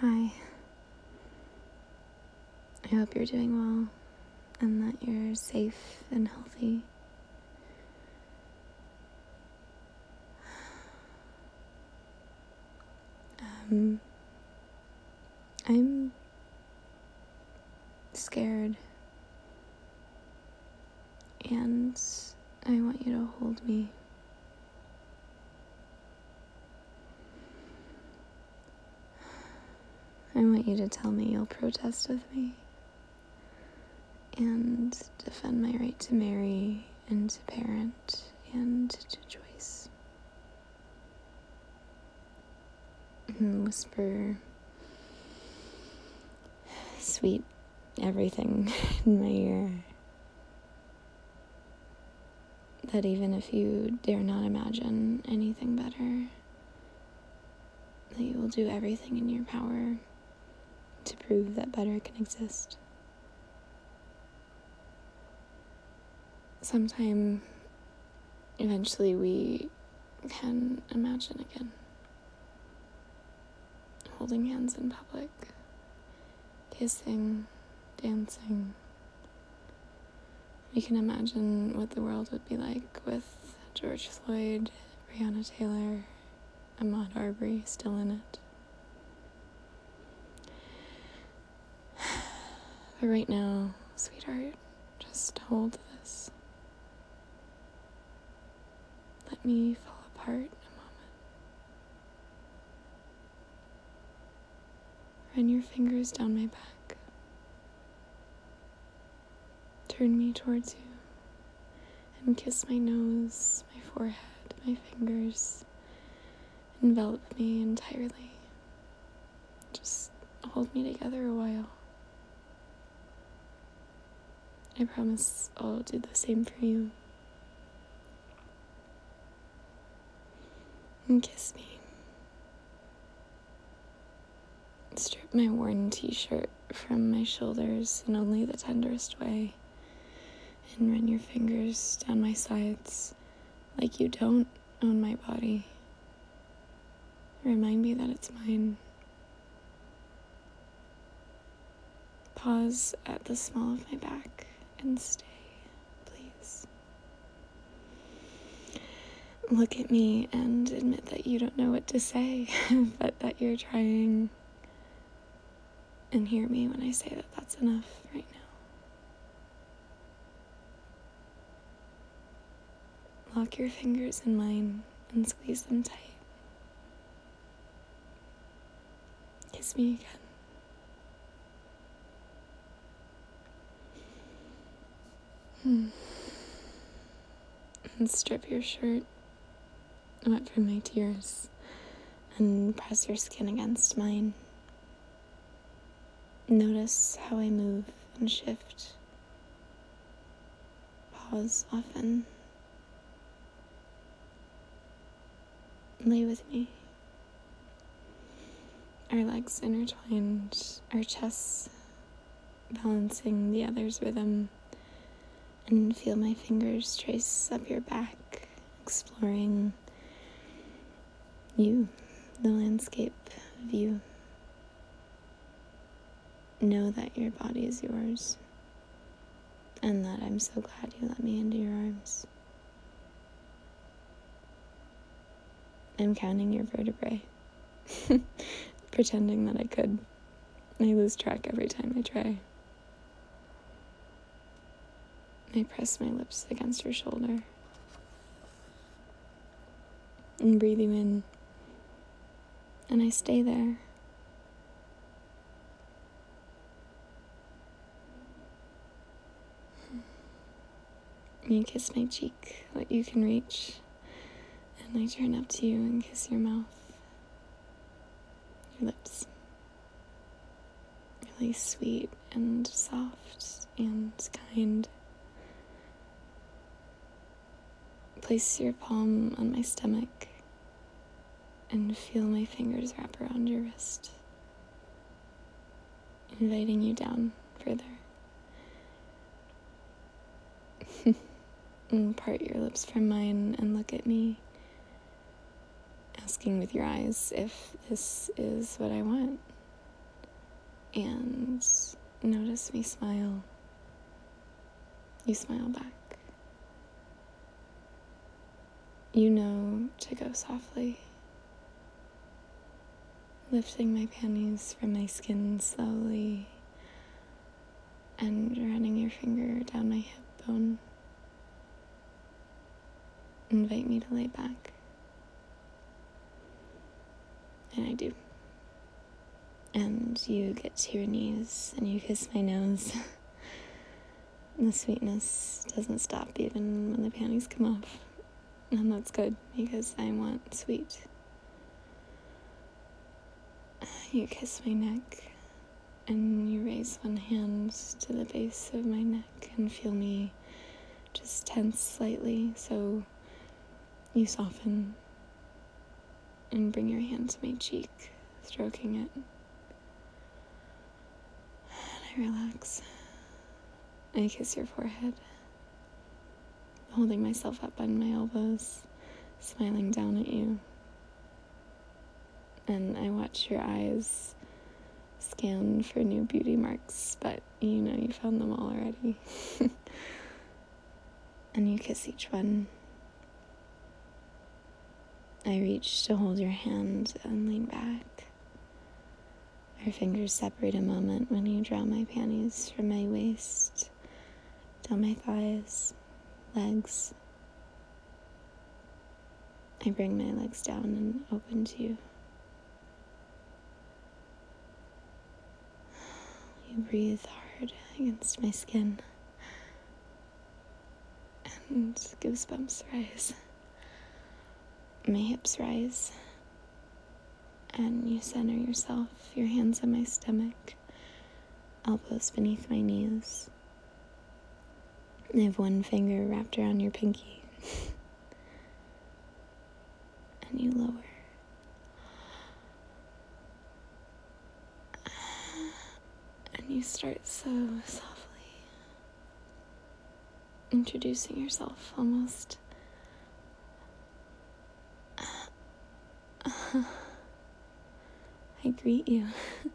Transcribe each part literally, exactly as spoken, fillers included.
Hi. I hope you're doing well and that you're safe and healthy. Um, I'm scared, and I want you to hold me. I want you to tell me you'll protest with me and defend my right to marry and to parent and to choice. And whisper sweet everything in my ear. That even if you dare not imagine anything better, that you will do everything in your power to prove that better can exist. Sometime, eventually, we can imagine again. Holding hands in public, kissing, dancing. We can imagine what the world would be like with George Floyd, Breonna Taylor, Ahmaud Arbery still in it. But right now, sweetheart, just hold this. Let me fall apart a moment. Run your fingers down my back. Turn me towards you and kiss my nose, my forehead, my fingers. Envelop me entirely. Just hold me together a while. I promise I'll do the same for you. And kiss me. Strip my worn t-shirt from my shoulders in only the tenderest way, and run your fingers down my sides like you don't own my body. Remind me that it's mine. Pause at the small of my back and stay, please. Look at me and admit that you don't know what to say, but that you're trying. And hear me when I say that that's enough right now. Lock your fingers in mine and squeeze them tight. Kiss me again. Hmm. And strip your shirt, wet from my tears, and press your skin against mine. Notice how I move and shift. Pause often. Lay with me. Our legs intertwined, our chests balancing the other's rhythm, and feel my fingers trace up your back, exploring you, the landscape of you. Know that your body is yours, and that I'm so glad you let me into your arms. I'm counting your vertebrae, pretending that I could. I lose track every time I try. I press my lips against your shoulder and breathe you in, and I stay there. You kiss my cheek, what you can reach, and I turn up to you and kiss your mouth, your lips. Really sweet and soft and kind. Place your palm on my stomach and feel my fingers wrap around your wrist, inviting you down further. And part your lips from mine and look at me, asking with your eyes if this is what I want. and notice me smile. You smile back. You know to go softly, lifting my panties from my skin slowly and running your finger down my hip bone. Invite me to lay back. And I do. And you get to your knees and you kiss my nose. The sweetness doesn't stop even when the panties come off. And that's good because I want sweet. You kiss my neck and you raise one hand to the base of my neck and feel me just tense slightly, so you soften and bring your hand to my cheek, stroking it. And I relax. I kiss your forehead, holding myself up on my elbows, smiling down at you. And I watch your eyes scan for new beauty marks, but you know you found them all already. And you kiss each one. I reach to hold your hand and lean back. Our fingers separate a moment when you draw my panties from my waist, down my thighs, legs. I bring my legs down and open to you. You breathe hard against my skin, and goosebumps rise. My hips rise, and you center yourself, your hands on my stomach, elbows beneath my knees. I have one finger wrapped around your pinky, and you lower. And you start so softly, introducing yourself almost. I greet you.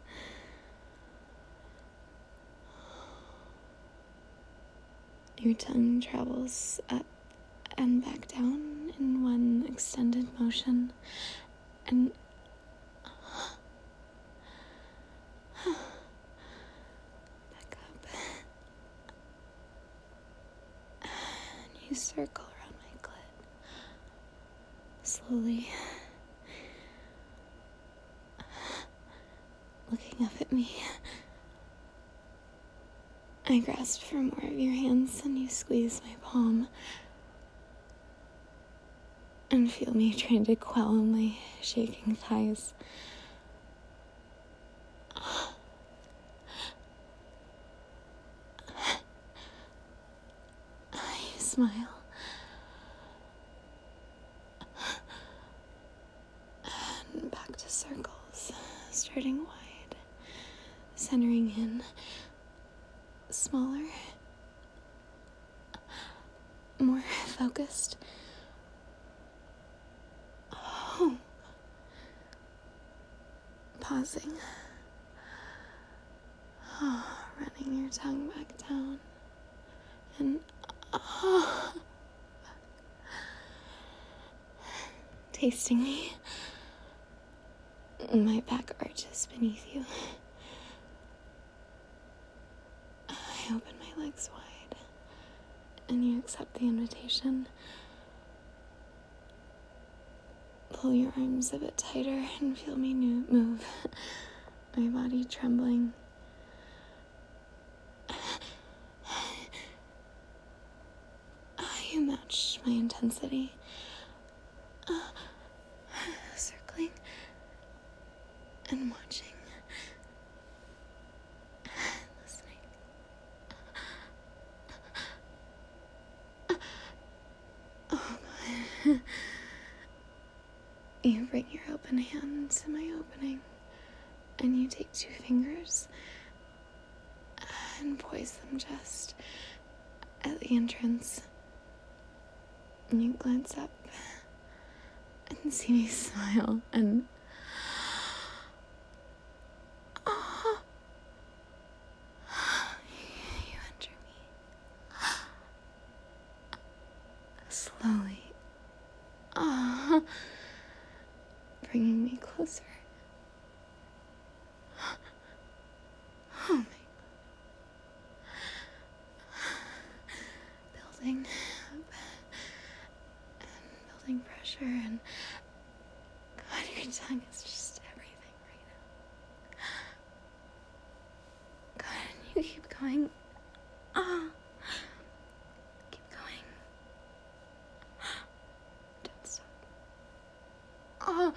Your tongue travels up and back down in one extended motion, and back up. And you circle around my clit, slowly, looking up at me. I grasp for more of your hands and you squeeze my palm and feel me trying to quell my shaking thighs. You smile. And back to circles, starting wide, centering in. Smaller, more focused. Oh. Pausing. Oh, running your tongue back down. And oh. Tasting me. My back arches beneath you. I open my legs wide, and you accept the invitation. Pull your arms a bit tighter and feel me move, my body trembling. You match my intensity. Uh, circling and watching. You bring your open hand to my opening, and you take two fingers and poise them just at the entrance. And you glance up and see me smile, and oh, bringing me closer. Oh my God. Building up and building pressure, and God, your tongue is just everything right now. God, you keep going. Ah, keep going. Don't stop. Oh.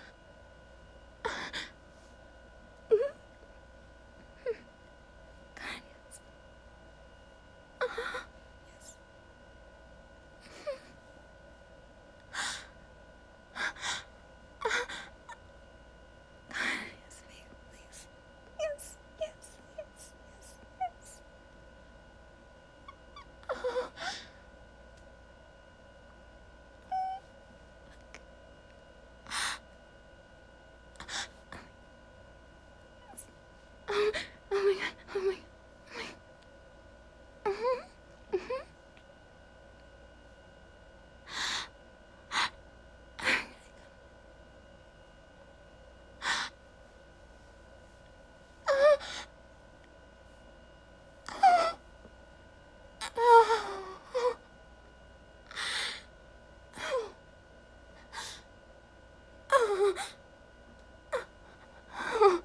God, yes. Ah, yes. God, yes, babe, please. Yes, yes, yes, yes, yes. Oh. Oh, oh my God, oh my God, oh my God. Mm-hmm, mm-hmm. Oh, oh, oh, oh, oh.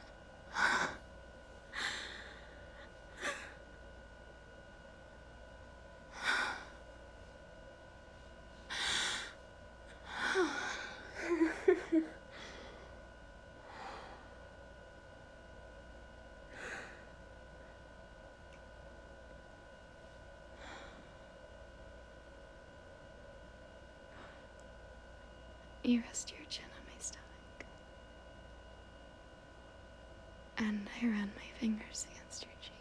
You rest your chin on my stomach, and I run my fingers against your cheek.